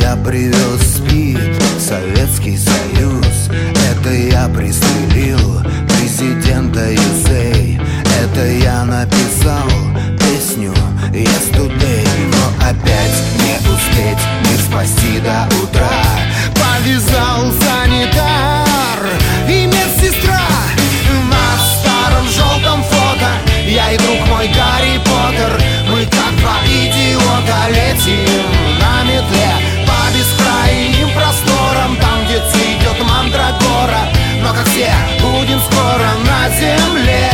я привез спид в Советский Союз. Это я пристрелил президента USA. Это я написал песню Yesterday. Но опять не успеть мир спасти до утра. Повязал санитар и медсестра на старом желтом фото. Я и друг мой Гарри Поттер. Мы как два идиота летим на метле по бескрайним просторам, там, где цветет мандрагора. Но как все будем скоро на земле.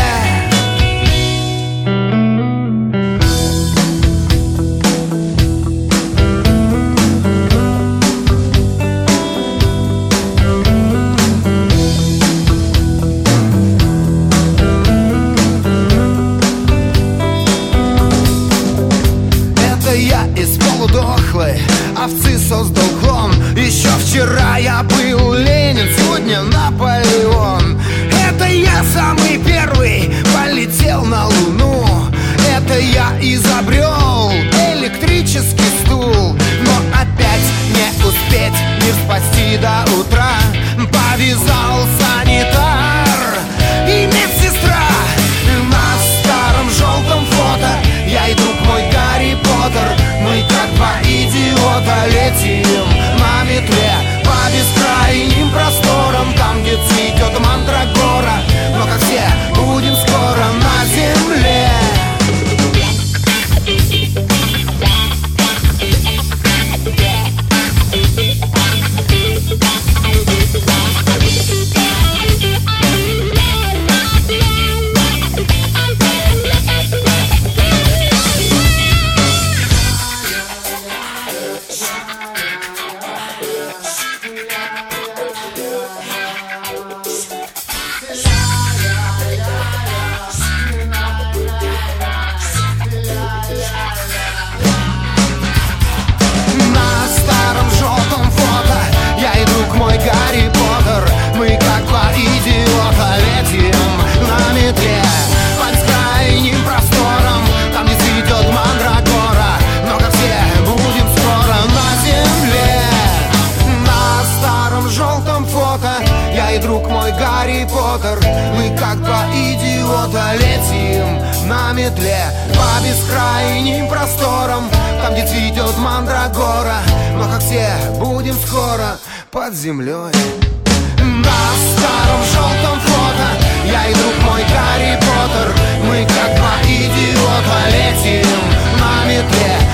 Дохлой овцы создал клон. Еще вчера я был Ленин, сегодня Наполеон. Это я самый первый полетел на Луну. Это я изобрел электрический стул. Но опять не успеть мир спасти до утра. Повязал санитар и медсестра на старом желтом фото. Я и друг мой Гарри Поттер. Мы как два идиота летим на метле по бескрайним просторам, там, где цветет мандрагора. Но как все будем скоро на земле. Гарри Поттер, мы как два идиота летим на метле по бескрайним просторам, там, где цветет мандрагора. Но как все будем скоро на земле. На старом желтом фото я и друг мой Гарри Поттер. Мы как два идиота летим на метле по бескрайним просторам, там, где цветет мандрагора. Но как все будем скоро под землей. На старом желтом фото я и друг мой Гарри Поттер. Мы как два идиота летим на метле